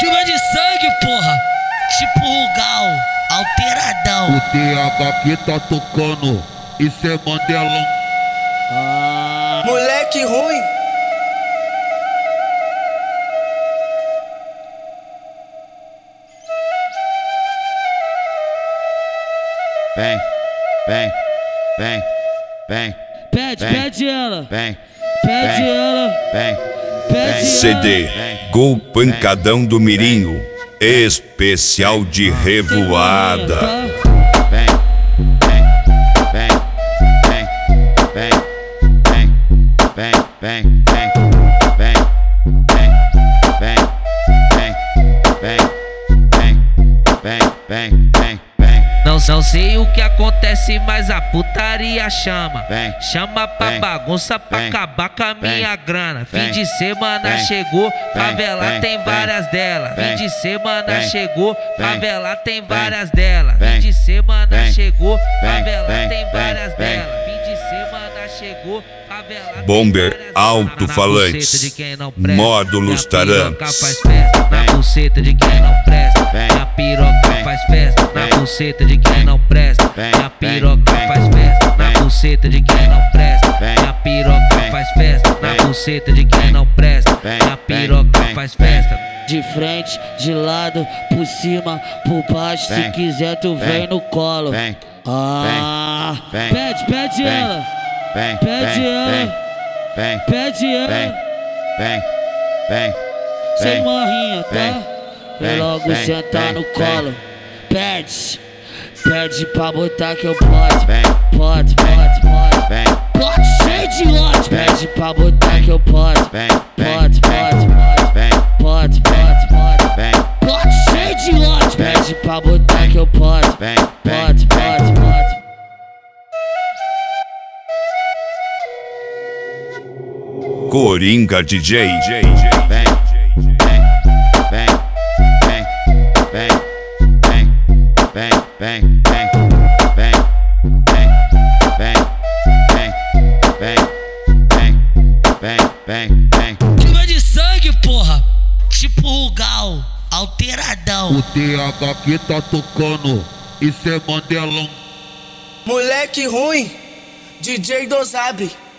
Chuva de sangue, porra. Tipo Rugal, alteradão. O TH que tá tocando, isso é Mandelão. Moleque ruim. Vem, vem, vem, vem. Pede ela. Vem, Pede ela. vem. Pede CD Gol Pancadão do Mirinho, especial de revoada. Vem, vem, vem, vem, vem, vem, vem, vem, vem, vem, vem, vem, vem, vem. Não sei o que acontece, mas a putaria chama. Vem, Chama pra vem, bagunça pra vem, acabar com a vem, minha grana. vem, Fim de semana vem, chegou, favela vem, tem vem, várias delas. Fim vem, de semana vem, chegou, vem, favela tem vem, várias delas. vem, Fim de semana vem, chegou, vem, favela vem, tem vem, várias vem. delas. Fim de semana chegou, favela tem Bomber várias delas. alto-falantes, Na buceta de quem não presta, módulos minha piroca tarantes. faz festa. Na Vem. buceta de quem não presta, Vem. minha piroca Vem. faz festa. Na Vem. buceta de quem não presta, Vem. minha Vem. piroca Vem. faz festa. Na Vem. buceta de quem não presta, Vem. minha piroca Vem. faz festa. Na Vem. buceta de quem não presta, Vem. minha Vem. piroca Vem. faz Vem. festa. De frente, de lado, por cima, por baixo. Se Vem. quiser, tu Vem. vem no colo. Vem, Ah, vem, Pede vem, ela. vem, Pede vem, ela. vem, Pede vem, ela. vem, vem, sem vem, marrinha, vem, tá? vem, E logo vem, sentar vem, no vem. colo. Pede pra botar que eu posso. vem, Pode. vem, Pote cheio de ódio. Vem. Pede pra botar que eu posso. vem, Pode. vem, Pode. vem, Pote cheio de ódio. Vem. Pede pra botar que eu posso. vem, Pode. Coringa DJ. vem, vem, vem, vem, vem, vem, vem, vem, vem, vem, vem, vem. Chuva de sangue, porra. Tipo Rugal, alteradão. O TH que tá tocando, isso é Mandelão. Moleque ruim. DJ Dosabre.